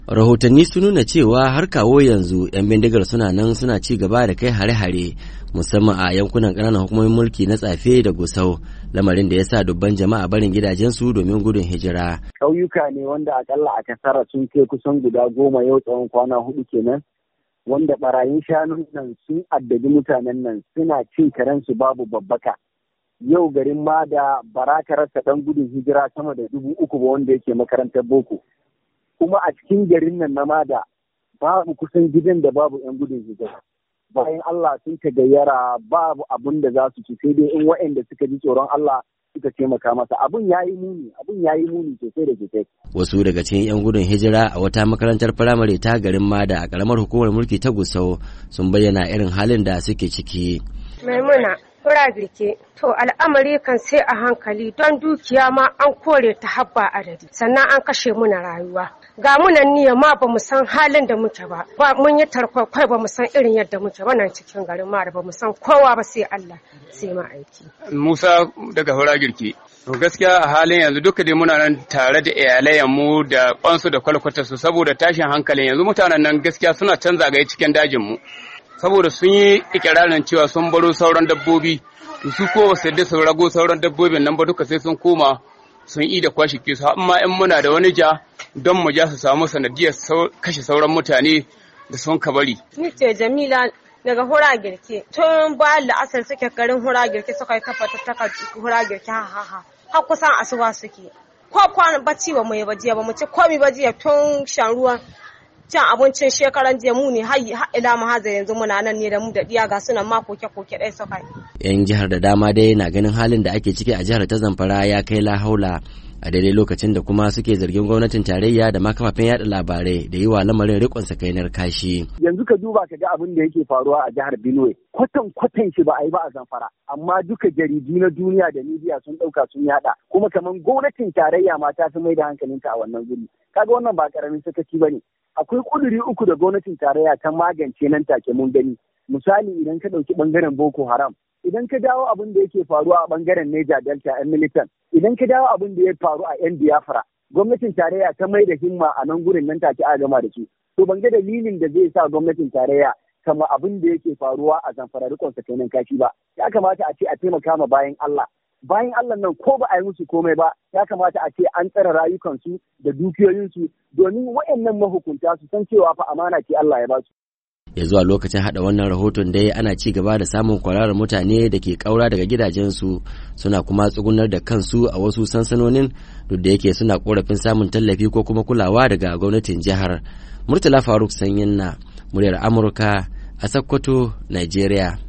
Rahotanni sun nuna cewa har kawo yanzu 'yan bindigar suna nan suna ci gaba da kai hare-hare musamman a yankunan ƙananan hukumomin mulki na Tsafe da Gusau, lamarin da ya sa dubban jama'a barin gidajensu domin gudun hijira. Ƙauyuka ne wanda akalla a kasara sun kai kusan guda 10 yau tsawon kwana 4 kenan, wanda barayin shanun nan sun addabi mutanen nan suna cin karensu babu babbaka. Yau garin ma da baraka rasa ɗan gudun hijira sama da 3,000 ba wanda yake makarantar boko. Kuma a cikin garin nan na Mada babu kusan gidan da babu 'yan gudun hijira. Bayan Allah sun tagayyara babu abun da za su ci sai dai in waɗanda suka ji tsoron Allah suka taimaka masa. Abun ya yi muni sosai da sosai. Wasu daga cikin 'yan gudun hijira a wata makarantar firamare ta garin Mada a ƙaramar hukumar mulki ta Gusau sun bayyana irin halin da suke ciki. Maimuna fura girke to al'amari kan sai a hankali don dukiya ma an kore ta habba adadi sannan an kashe muna rayuwa ga munan niyya ma ba mu san halin da muke ba mun yi tarkwakwai ba mu san irin yadda muke ba nan cikin garin ma da ba mu san kowa ba sai Allah sai ma aiki. Musa daga fura girke to gaskiya a halin yanzu duka dai muna nan tare da iyalayen mu da kwansu da kwalkwata su saboda tashin hankalin yanzu mutanen nan gaskiya suna can zagaye cikin dajin mu saboda sun yi ikirarin cewa sun baro sauran dabbobi su ko ba su yadda su rago sauran dabbobin nan ba duka sai sun koma sun yi da kwashi ke su amma in muna da wani ja don mu ja su samu sanadiyar kashe sauran mutane da sun kabari. Ni ce Jamila daga hura girke tun bayan la'asar suke garin hura girke suka yi kafa ta hura girke ha kusan asuba suke ko kwana bacci ba mu yi bajiya ba mu ci komi bajiya tun shan ruwan cin abincin shekaran jiya mu ne har ila mu haza yanzu muna nan ne da mu da diya ga sunan ma koke dai suka yi. Yan jihar da dama dai na ganin halin da ake ciki a jihar ta Zamfara ya kai la haula a daidai lokacin da kuma suke zargin gwamnatin tarayya da ma kafafen yada labarai da yi wa lamarin rikon sakainar kashi. Yanzu ka duba ka ga abin da yake faruwa a jihar Benue kwatan shi ba a yi ba a Zamfara amma duka jaridu na duniya da media sun dauka sun yada kuma kaman gwamnatin tarayya ma ta fi mai da hankalinta a wannan guri kaga wannan ba karamin sakaci bane. Akwai kuduri 3 da gwamnatin tarayya ta magance nan take mun gani. Misali idan ka ɗauki ɓangaren Boko Haram, idan ka dawo abin da yake faruwa a ɓangaren Niger Delta 'yan militan, idan ka dawo abin da ya faru a 'yan Biafra, gwamnatin tarayya ta mai da himma a nan gurin nan take a gama da su. To ban ga dalilin da zai sa gwamnatin tarayya kama abin da yake faruwa a Zamfara rikon sakainan kashi ba. Ya kamata a ce a taimaka ma bayan Allah. Bayan Allah nan ko ba a yi musu komai ba ya kamata a ce an tsare rayukansu da dukiyoyinsu domin waɗannan mahukunta su san cewa fa amana ce Allah ya ba su. Ya zuwa lokacin hada wannan rahoton dai ana ci gaba da samun kwararar mutane da ke kaura daga gidajensu suna kuma tsugunar da kansu a wasu sansanonin duk da yake suna korafin samun tallafi ko kuma kulawa daga gwamnatin jihar. Murtala Faruk Sanyin na muryar Amurka a Sokoto, Nigeria.